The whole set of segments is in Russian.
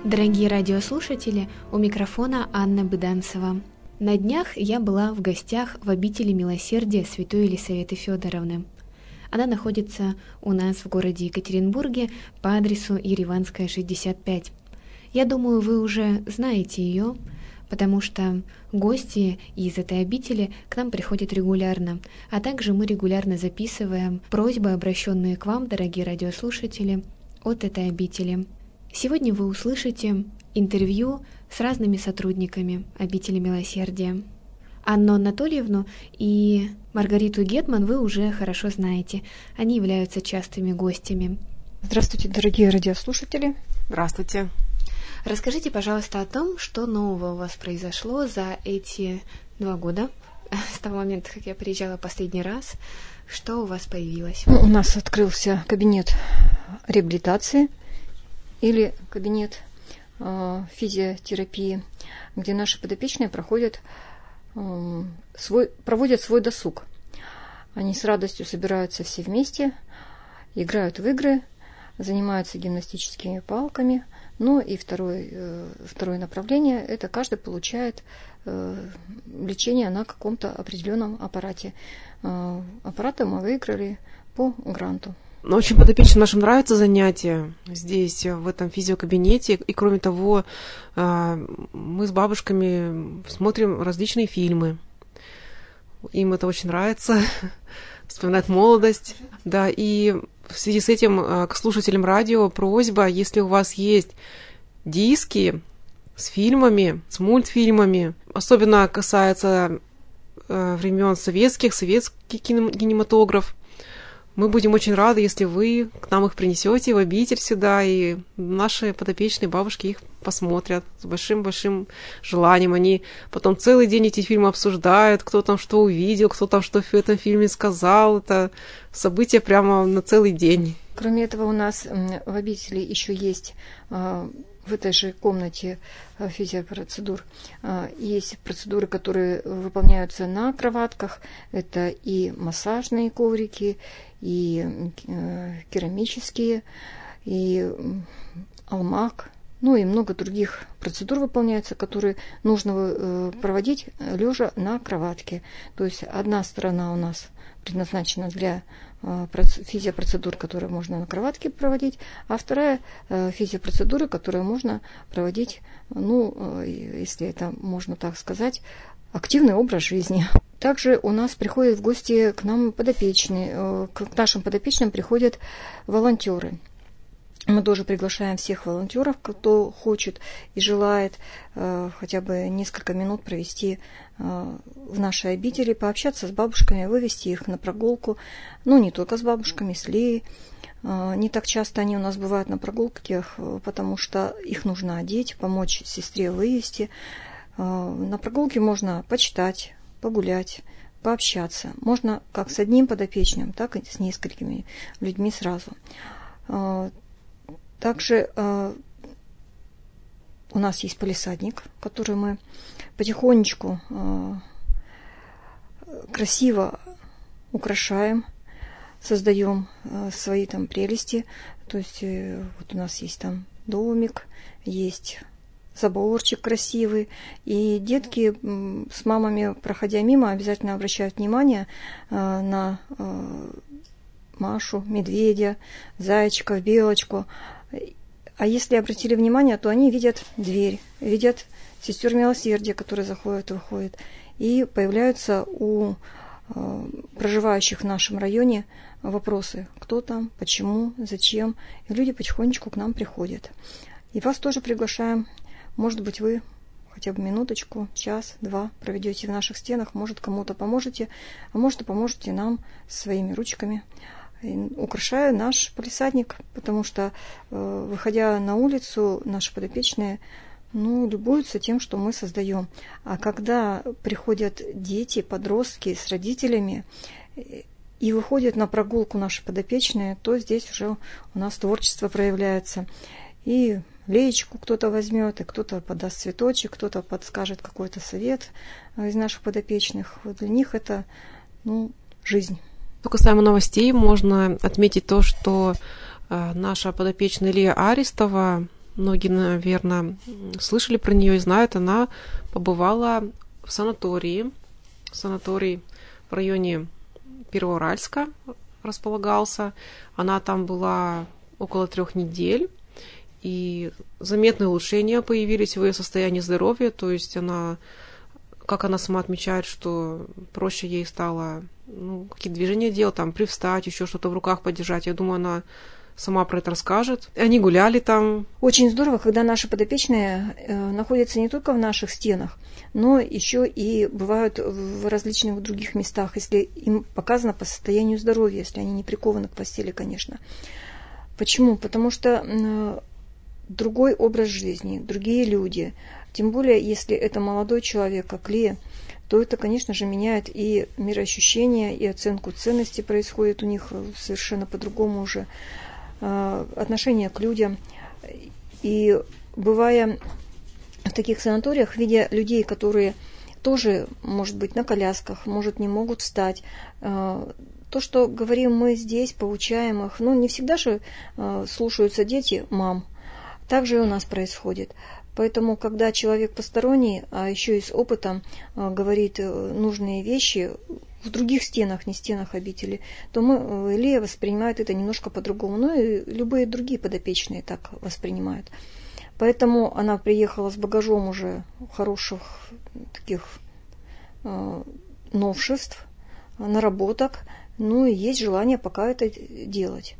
Дорогие радиослушатели, у микрофона Анна Быданцева. На днях я была в гостях в обители милосердия святой Елисаветы Федоровны. Она находится у нас в городе Екатеринбурге по адресу Ереванская, 65. Я думаю, вы уже знаете ее, потому что гости из этой обители к нам приходят регулярно, а также мы регулярно записываем просьбы, обращенные к вам, дорогие радиослушатели, от этой обители. Сегодня вы услышите интервью с разными сотрудниками обители милосердия. Анну Анатольевну и Маргариту Гетман вы уже хорошо знаете. Они являются частыми гостями. Здравствуйте, дорогие радиослушатели. Здравствуйте. Расскажите, пожалуйста, о том, что нового у вас произошло за эти 2 года, с того момента, как я приезжала последний раз. Что у вас появилось? У нас открылся кабинет реабилитации или кабинет физиотерапии, где наши подопечные проводят свой досуг. Они с радостью собираются все вместе, играют в игры, занимаются гимнастическими палками. Ну и второе направление – это каждый получает лечение на каком-то определенном аппарате. Аппараты мы выиграли по гранту. Очень подопечным нашим нравятся занятия здесь, в этом физиокабинете. И кроме того, мы с бабушками смотрим различные фильмы. Им это очень нравится, вспоминают молодость. Да, и в связи с этим к слушателям радио просьба, если у вас есть диски с фильмами, с мультфильмами, особенно касается времен советский кинематограф, мы будем очень рады, если вы к нам их принесете в обитель сюда, и наши подопечные бабушки их посмотрят с большим-большим желанием. Они потом целый день эти фильмы обсуждают, кто там что увидел, кто там что в этом фильме сказал. Это событие прямо на целый день. Кроме этого, у нас в обители еще есть в этой же комнате физиопроцедур. Есть процедуры, которые выполняются на кроватках. Это и массажные коврики, и керамические, и алмак. Ну и много других процедур выполняется, которые нужно проводить лежа на кроватке. То есть одна сторона у нас предназначена для физиопроцедур, которые можно на кроватке проводить, а вторая физиопроцедуры, которые можно проводить, если это можно так сказать, активный образ жизни. Также у нас приходят в гости к нам подопечные, к нашим подопечным приходят волонтеры. Мы тоже приглашаем всех волонтеров, кто хочет и желает хотя бы несколько минут провести в нашей обители, пообщаться с бабушками, вывести их на прогулку. Не только с бабушками, с Леей. Не так часто они у нас бывают на прогулках, потому что их нужно одеть, помочь сестре вывести. На прогулке можно почитать, погулять, пообщаться. Можно как с одним подопечным, так и с несколькими людьми сразу. Также у нас есть палисадник, который мы потихонечку красиво украшаем, создаем свои там прелести. То есть вот у нас есть там домик, есть заборчик красивый, и детки с мамами, проходя мимо, обязательно обращают внимание на Машу, медведя, зайчиков, белочку. А если обратили внимание, то они видят дверь, видят сестер милосердия, которые заходят и выходят. И появляются у проживающих в нашем районе вопросы: кто там, почему, зачем. И люди потихонечку к нам приходят. И вас тоже приглашаем. Может быть, вы хотя бы минуточку, час-два проведете в наших стенах, может, кому-то поможете, а может, и поможете нам своими ручками, украшая наш палисадник, потому что, выходя на улицу, наши подопечные любуются тем, что мы создаем. А когда приходят дети, подростки с родителями и выходят на прогулку наши подопечные, то здесь уже у нас творчество проявляется. И Леечку кто-то возьмет, и кто-то подаст цветочек, кто-то подскажет какой-то совет из наших подопечных. Вот для них это жизнь. Что касаемо новостей, можно отметить то, что наша подопечная Лия Аристова многие, наверное, слышали про нее и знают, она побывала в санатории. Санаторий в районе Первоуральска располагался. Она там была около 3 недель, и заметные улучшения появились в ее состоянии здоровья, то есть она, как она сама отмечает, что проще ей стало какие-то движения делать, там, привстать, еще что-то в руках подержать. Я думаю, она сама про это расскажет. Они гуляли там. Очень здорово, когда наши подопечные находятся не только в наших стенах, но еще и бывают в различных других местах, если им показано по состоянию здоровья, если они не прикованы к постели, конечно. Почему? Потому что другой образ жизни, другие люди, тем более, если это молодой человек, как Лия, то это, конечно же, меняет и мироощущение, и оценку ценностей происходит у них совершенно по-другому уже, отношение к людям. И бывая в таких санаториях, видя людей, которые тоже, может быть, на колясках, может, не могут встать, то, что говорим мы здесь, поучаем их, не всегда же слушаются дети мам. Так же и у нас происходит. Поэтому, когда человек посторонний, а еще и с опытом говорит нужные вещи в других стенах, не стенах обители, то Лия воспринимает это немножко по-другому. И любые другие подопечные так воспринимают. Поэтому она приехала с багажом уже хороших таких новшеств, наработок. И есть желание пока это делать.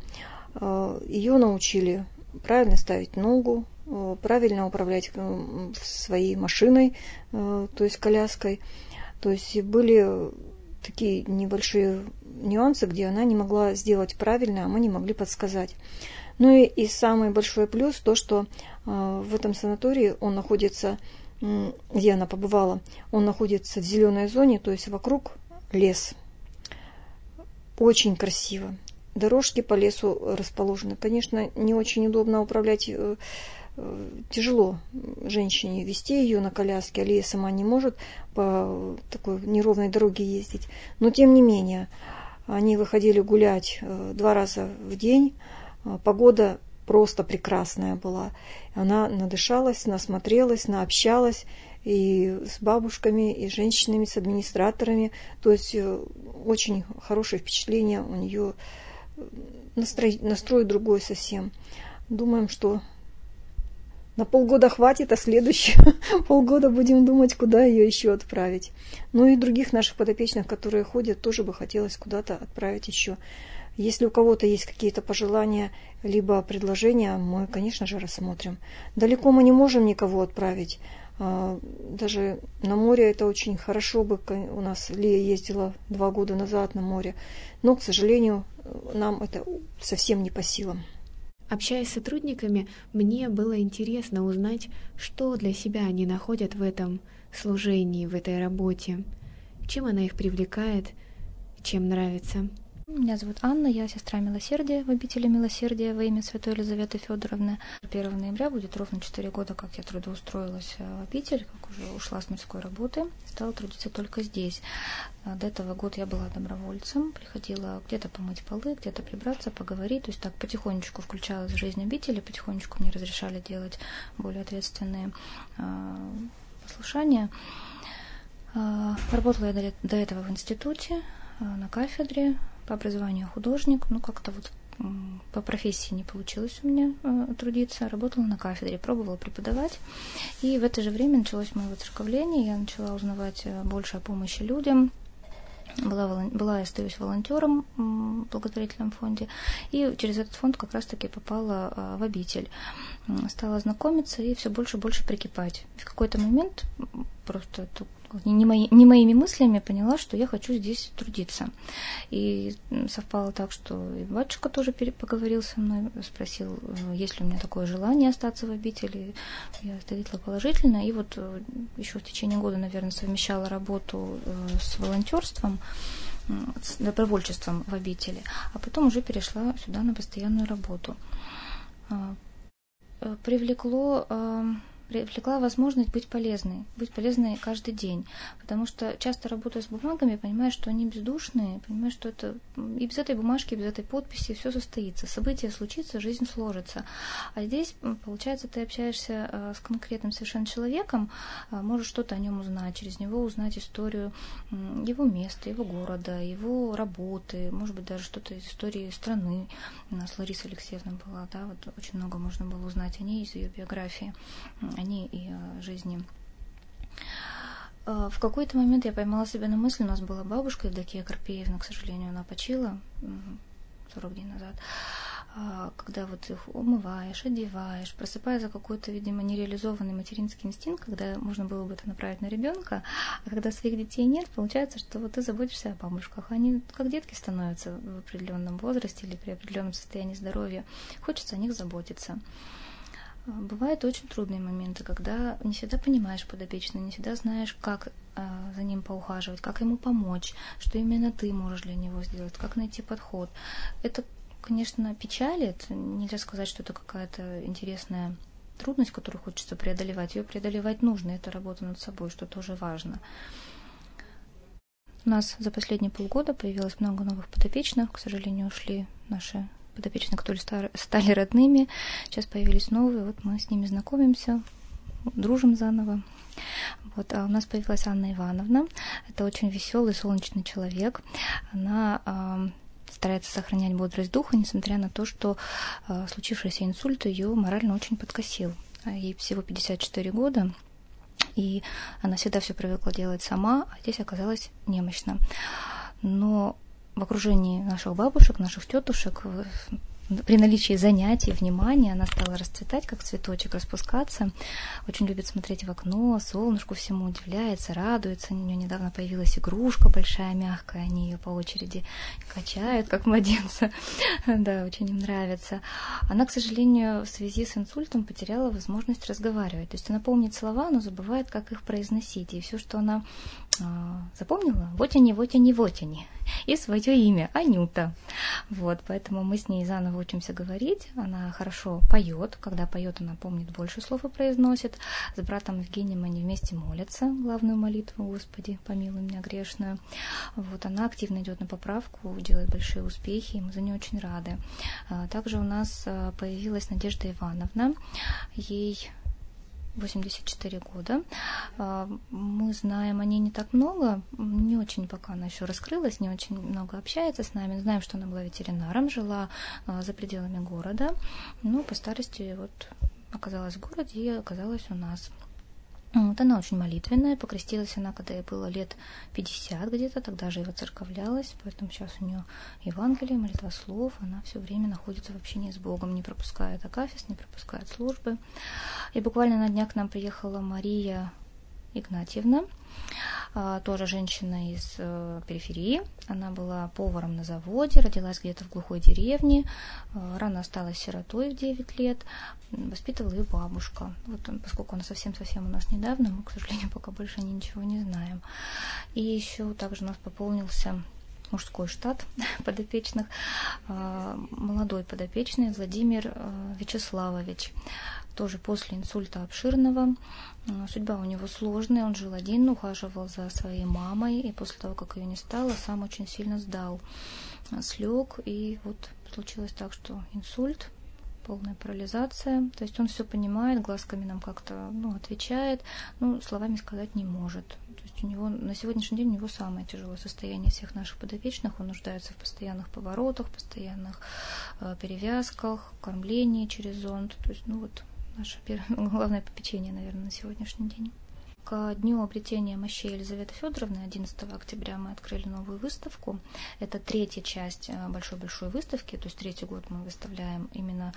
Ее научили правильно ставить ногу, правильно управлять своей машиной, то есть коляской. То есть были такие небольшие нюансы, где она не могла сделать правильно, а мы не могли подсказать. И самый большой плюс то, что в этом санатории он находится, где она побывала, он находится в зеленой зоне, то есть вокруг лес. Очень красиво. Дорожки по лесу расположены. Конечно, не очень удобно управлять, тяжело женщине вести ее на коляске, а Лия сама не может по такой неровной дороге ездить. Но тем не менее, они выходили гулять 2 раза в день. Погода просто прекрасная была. Она надышалась, насмотрелась, наобщалась и с бабушками, и с женщинами, с администраторами. То есть очень хорошее впечатление у нее, настрой другой совсем. Думаем, что на полгода хватит, а следующие полгода будем думать, куда ее еще отправить. И других наших подопечных, которые ходят, тоже бы хотелось куда-то отправить еще. Если у кого-то есть какие-то пожелания, либо предложения, мы, конечно же, рассмотрим. Далеко мы не можем никого отправить. Даже на море это очень хорошо бы. У нас Лия ездила 2 года назад на море. Но, к сожалению, нам это совсем не по силам. Общаясь с сотрудниками, мне было интересно узнать, что для себя они находят в этом служении, в этой работе, чем она их привлекает, чем нравится. Меня зовут Анна, я сестра Милосердия в обители Милосердия во имя Святой Елизаветы Федоровны. 1 ноября будет ровно 4 года, как я трудоустроилась в обитель, как уже ушла с мирской работы, стала трудиться только здесь. До этого года я была добровольцем, приходила где-то помыть полы, где-то прибраться, поговорить, то есть так потихонечку включалась в жизнь обители, потихонечку мне разрешали делать более ответственные послушания. Работала я до этого в институте, на кафедре, по образованию художник, как-то по профессии не получилось у меня трудиться. Работала на кафедре, пробовала преподавать. И в это же время началось мое воцерковление, я начала узнавать больше о помощи людям. Была и остаюсь волонтером в благотворительном фонде. И через этот фонд как раз-таки попала в обитель. Стала знакомиться и все больше и больше прикипать. В какой-то момент просто не моими мыслями поняла, что я хочу здесь трудиться. И совпало так, что и батюшка тоже поговорил со мной, спросил, есть ли у меня такое желание остаться в обители. Я ответила положительно. И еще в течение года, наверное, совмещала работу с волонтерством, с добровольчеством в обители, а потом уже перешла сюда на постоянную работу. Привлекло привлекла возможность быть полезной каждый день. Потому что часто работая с бумагами, понимаешь, что они бездушные, понимаешь, что это и без этой бумажки, и без этой подписи все состоится. Событие случится, жизнь сложится. А здесь, получается, ты общаешься с конкретным совершенно человеком, можешь что-то о нем узнать, через него узнать историю его места, его города, его работы, может быть, даже что-то из истории страны. У нас Лариса Алексеевна была, да, вот очень много можно было узнать о ней из ее биографии, о ней и о жизни. В какой-то момент я поймала себя на мысли, у нас была бабушка Евдокия Карпеевна, к сожалению, она почила 40 дней назад, когда вот их умываешь, одеваешь, просыпая за какой-то, видимо, нереализованный материнский инстинкт, когда можно было бы это направить на ребенка, а когда своих детей нет, получается, что вот ты заботишься о бабушках, они как детки становятся в определенном возрасте или при определенном состоянии здоровья, хочется о них заботиться. Бывают очень трудные моменты, когда не всегда понимаешь подопечного, не всегда знаешь, как за ним поухаживать, как ему помочь, что именно ты можешь для него сделать, как найти подход. Это, конечно, печалит. Нельзя сказать, что это какая-то интересная трудность, которую хочется преодолевать. Ее преодолевать нужно, это работа над собой, что тоже важно. У нас за последние полгода появилось много новых подопечных. К сожалению, ушли наши подопечные, которые стали родными. Сейчас появились новые, вот мы с ними знакомимся, дружим заново. Вот, а у нас появилась Анна Ивановна. Это очень веселый, солнечный человек. Она старается сохранять бодрость духа, несмотря на то, что случившийся инсульт ее морально очень подкосил. Ей всего 54 года, и она всегда все привыкла делать сама, а здесь оказалась немощна. Но в окружении наших бабушек, наших тетушек, при наличии занятий, внимания, она стала расцветать, как цветочек, распускаться. Очень любит смотреть в окно, солнышку всему удивляется, радуется. У нее недавно появилась игрушка большая, мягкая, они ее по очереди качают, как младенца. Да, очень им нравится. Она, к сожалению, в связи с инсультом потеряла возможность разговаривать. То есть она помнит слова, но забывает, как их произносить. И все, что она запомнила, вот они, вот они, вот они. И свое имя, Анюта. Вот, поэтому мы с ней заново учимся говорить. Она хорошо поет. Когда поет, она помнит больше слов и произносит. С братом Евгением они вместе молятся главную молитву: «Господи, помилуй меня грешную». Вот, она активно идет на поправку, делает большие успехи, и мы за нее очень рады. Также у нас появилась Надежда Ивановна. Ей 84 года. Мы знаем о ней не так много, не очень пока она еще раскрылась, не очень много общается с нами. Знаем, что она была ветеринаром, жила за пределами города, но по старости вот оказалась в городе и оказалась у нас. Вот она очень молитвенная, покрестилась она, когда ей было лет 50 где-то, тогда же и воцерковлялась, поэтому сейчас у нее Евангелие, молитвослов, она все время находится в общении с Богом, не пропускает акафист, не пропускает службы. И буквально на днях к нам приехала Мария Игнатьевна, тоже женщина из периферии. Она была поваром на заводе, родилась где-то в глухой деревне, рано осталась сиротой в 9 лет, воспитывала ее бабушка. Вот, поскольку она совсем-совсем у нас недавно, мы, к сожалению, пока больше ничего не знаем. И еще также у нас пополнился мужской штат подопечных, молодой подопечный Владимир Вячеславович, тоже после инсульта обширного. Судьба у него сложная, он жил один, ухаживал за своей мамой, и после того, как ее не стало, сам очень сильно сдал, слег, и вот случилось так, что инсульт, полная парализация, то есть он все понимает, глазками нам как-то отвечает, но словами сказать не может. То есть у него на сегодняшний день у него самое тяжелое состояние всех наших подопечных, он нуждается в постоянных поворотах, постоянных перевязках, кормлении через зонд, то есть наше главное попечение, наверное, на сегодняшний день. К дню обретения мощей Елизаветы Федоровны 11 октября мы открыли новую выставку. Это третья часть большой-большой выставки, то есть третий год мы выставляем именно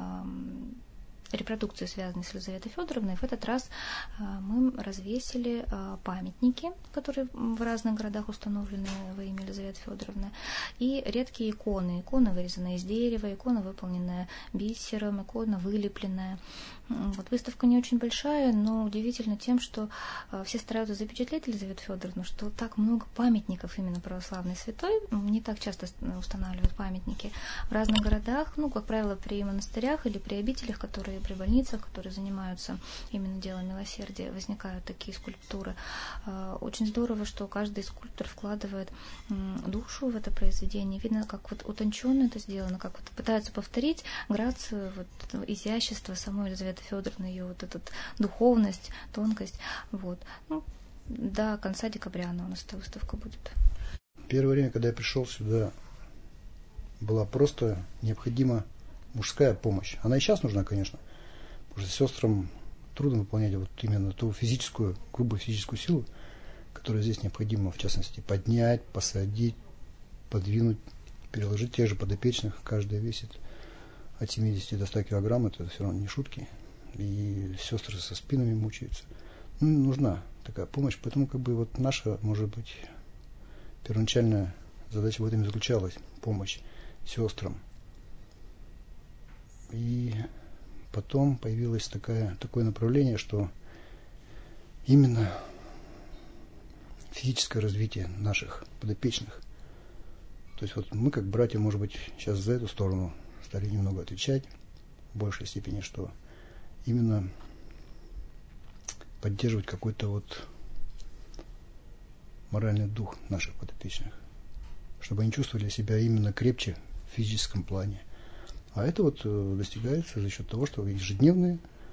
репродукции, связанные с Елизаветой Федоровной. В этот раз мы развесили памятники, которые в разных городах установлены во имя Елизаветы Федоровны, и редкие иконы. Икона, вырезанная из дерева, икона, выполненная бисером, икона, вылепленная. Вот, выставка не очень большая, но удивительно тем, что все стараются запечатлеть Елизавету Федоровну, что так много памятников именно православной святой. Не так часто устанавливают памятники в разных городах, как правило, при монастырях или при обителях, которые при больницах, которые занимаются именно делом милосердия, возникают такие скульптуры. Очень здорово, что каждый скульптор вкладывает душу в это произведение. Видно, как вот утонченно это сделано, как вот пытаются повторить грацию, вот, изящество самой Елизаветы Федоровны, ее вот эту духовность, тонкость. Вот. Ну, до конца декабря у нас эта выставка будет. Первое время, когда я пришел сюда, была просто необходима мужская помощь. Она и сейчас нужна, конечно, потому что сестрам трудно выполнять вот именно ту физическую, грубую физическую силу, которая здесь необходима, в частности, поднять, посадить, подвинуть, переложить тех же подопечных. Каждая весит от 70 до 100 килограмм, это все равно не шутки. И сестры со спинами мучаются. Ну, нужна такая помощь, поэтому как бы вот наша, может быть, первоначальная задача в этом и заключалась – помощь сестрам. И потом появилось такое направление, что именно физическое развитие наших подопечных. То есть вот мы, как братья, может быть, сейчас за эту сторону стали немного отвечать в большей степени, что именно поддерживать какой-то вот моральный дух наших подопечных, чтобы они чувствовали себя именно крепче в физическом плане. А это вот достигается за счет того, что ежедневные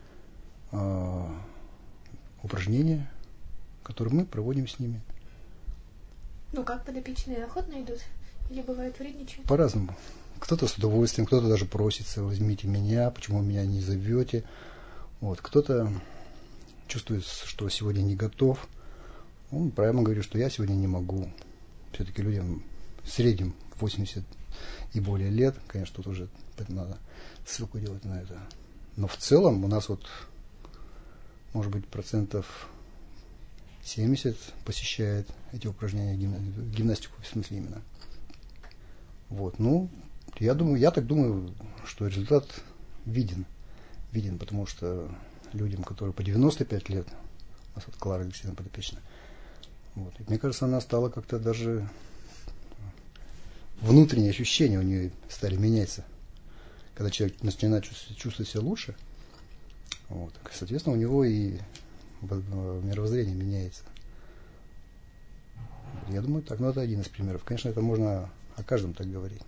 упражнения, которые мы проводим с ними. Ну как подопечные охотно идут? Или бывает вредничают? По-разному. Кто-то с удовольствием, кто-то даже просится: возьмите меня, почему меня не зовете. Вот. Кто-то чувствует, что сегодня не готов. Он прямо говорит, что я сегодня не могу. Все-таки людям в среднем 80 и более лет, конечно, тут уже надо ссылку делать на это. Но в целом у нас вот, может быть, 70% посещает эти упражнения, гимнастику в смысле именно. Вот, ну, я так думаю, что результат виден, потому что людям, которые по 95 лет, у нас вот Клара Алексеевна подопечная, вот, и мне кажется, она стала как-то даже, внутренние ощущения у нее стали меняться. Когда человек начинает чувствовать себя лучше, вот, соответственно, у него и мировоззрение меняется. Я думаю, так, ну это один из примеров. Конечно, это можно о каждом так говорить.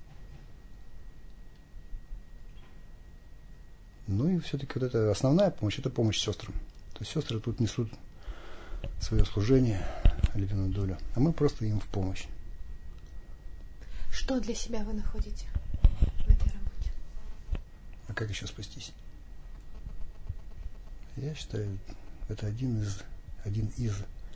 Ну и все-таки вот эта основная помощь, это помощь сестрам. То есть сестры тут несут свое служение, львиную долю, а мы просто им в помощь. Что для себя вы находите в этой работе? А как еще спастись? Я считаю, это один из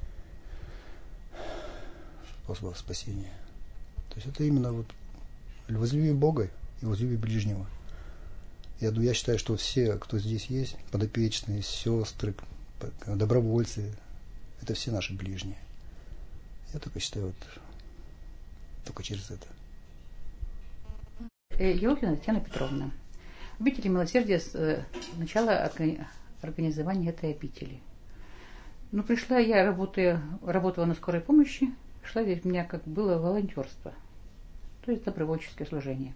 способов спасения. То есть это именно вот возлюби Бога и возлюби ближнего. Я считаю, что все, кто здесь есть, подопечные, сестры, добровольцы, это все наши ближние. Я только считаю, вот только через это. Елкина Татьяна Петровна. Обители милосердия с начала организования этой обители. Ну, пришла я, работала на скорой помощи, пришла здесь у меня как было волонтерство, то есть добровольческое служение.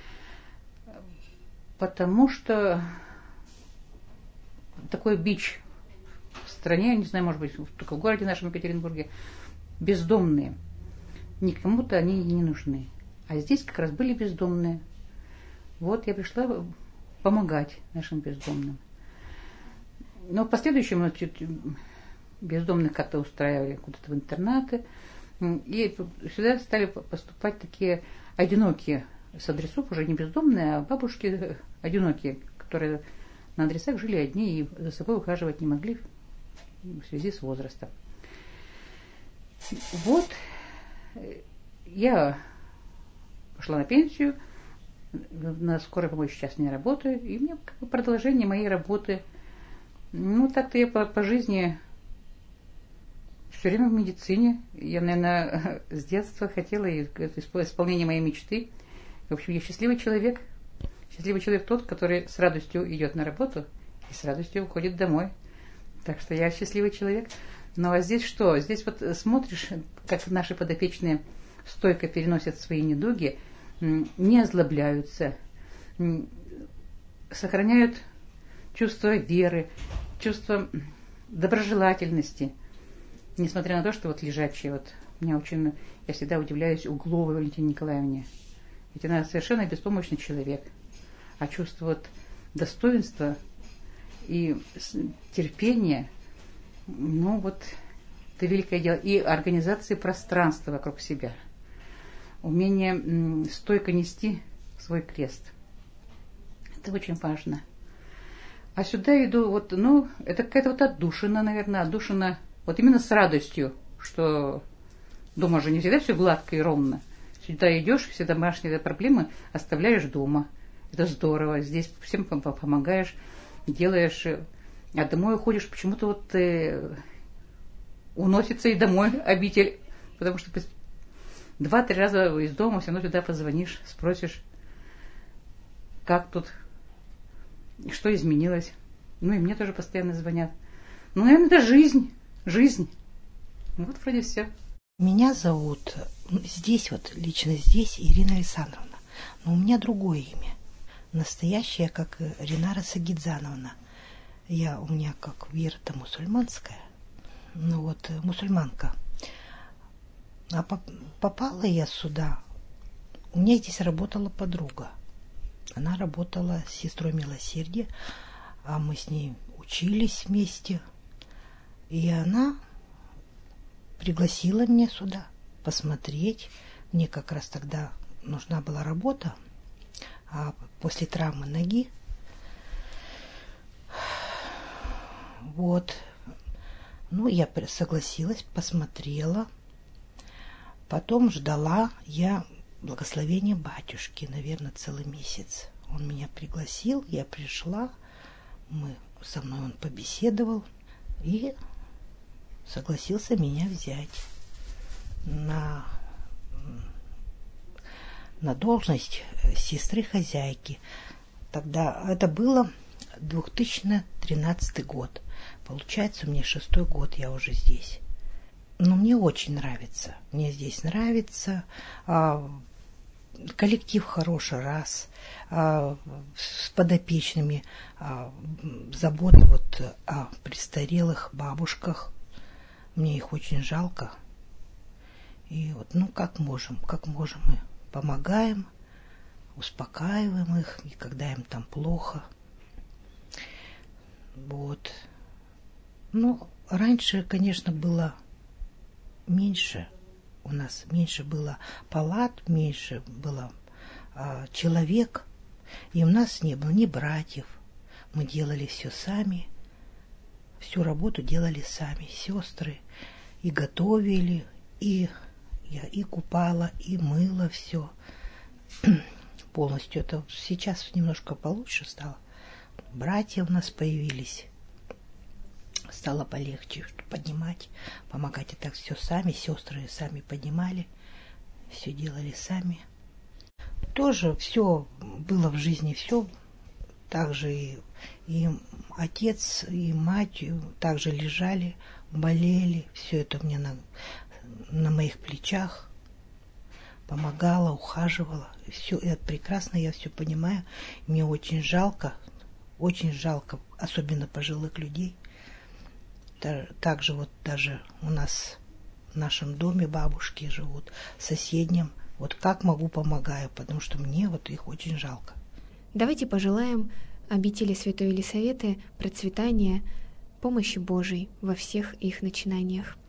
Потому что такой бич в стране, не знаю, может быть, только в городе нашем Екатеринбурге, бездомные. Никому-то они не нужны. А здесь как раз были бездомные. Вот я пришла помогать нашим бездомным. Но в последующем бездомных как-то устраивали куда-то в интернаты. И сюда стали поступать такие одинокие с адресов, уже не бездомные, а бабушки одинокие, которые на адресах жили одни и за собой ухаживать не могли в связи с возрастом. Вот я пошла на пенсию, на скорой помощи сейчас не работаю, и мне как бы продолжение моей работы. Ну, так-то я по жизни все время в медицине. Я, наверное, с детства хотела, и это исполнение моей мечты. В общем, я счастливый человек. Счастливый человек тот, который с радостью идет на работу и с радостью уходит домой. Так что я счастливый человек. Ну, а здесь что? Здесь вот смотришь, как наши подопечные стойко переносят свои недуги, не озлобляются, сохраняют чувство веры, чувство доброжелательности. Несмотря на то, что вот лежачие, вот меня очень, я всегда удивляюсь Угловой Валентине Николаевне. Ведь она совершенно беспомощный человек. А чувство вот достоинства и терпения, ну вот, это великое дело. И организации пространства вокруг себя. Умение стойко нести свой крест. Это очень важно. А сюда иду, вот, ну, это какая-то вот отдушина, наверное, отдушина вот именно с радостью, что дома же не всегда все гладко и ровно. Сюда идешь, все домашние проблемы оставляешь дома. Это здорово. Здесь всем помогаешь, делаешь. А домой уходишь, почему-то вот уносится и домой обитель. Потому что 2-3 раза из дома все равно туда позвонишь, спросишь, как тут, что изменилось. Ну и мне тоже постоянно звонят. Ну, наверное, это жизнь. Жизнь. Вот вроде все. Меня зовут здесь, вот лично здесь, Ирина Александровна. Но у меня другое имя. Настоящее, как Ринара Сагидзановна. У меня как вера-то мусульманская. Ну вот, мусульманка. А попала я сюда. У меня здесь работала подруга. Она работала с сестрой милосердия, а мы с ней учились вместе. И она пригласила меня сюда посмотреть. Мне как раз тогда нужна была работа, а после травмы ноги. Вот. Ну, я согласилась, посмотрела. Потом ждала я благословения батюшки, наверное, целый месяц. Он меня пригласил, я пришла, со мной он побеседовал и согласился меня взять на должность сестры-хозяйки. Тогда это было 2013 год. Получается, у меня 6-й год я уже здесь. Но мне очень нравится. Мне здесь нравится. Коллектив хороший, раз. С подопечными. Забота вот о престарелых бабушках. Мне их очень жалко. И вот, ну, как можем мы помогаем, успокаиваем их, и когда им там плохо. Вот. Ну, раньше, конечно, было меньше. У нас меньше было палат, меньше было человек. И у нас не было ни братьев. Мы делали все сами. Всю работу делали сами. Сестры и готовили, и я и купала, и мыла все полностью. Это сейчас немножко получше стало. Братья у нас появились. Стало полегче поднимать, помогать. И так все сами. Сестры сами поднимали. Все делали сами. Тоже все было в жизни, все так же и отец, и мать также лежали, болели. Все это мне на моих плечах помогала, ухаживала. Все это прекрасно, я все понимаю. Мне очень жалко, особенно пожилых людей. Также вот даже у нас в нашем доме бабушки живут, в соседнем. Вот как могу, помогаю, потому что мне вот их очень жалко. Давайте пожелаем обители Святой Елисаветы процветания, помощи Божией во всех их начинаниях.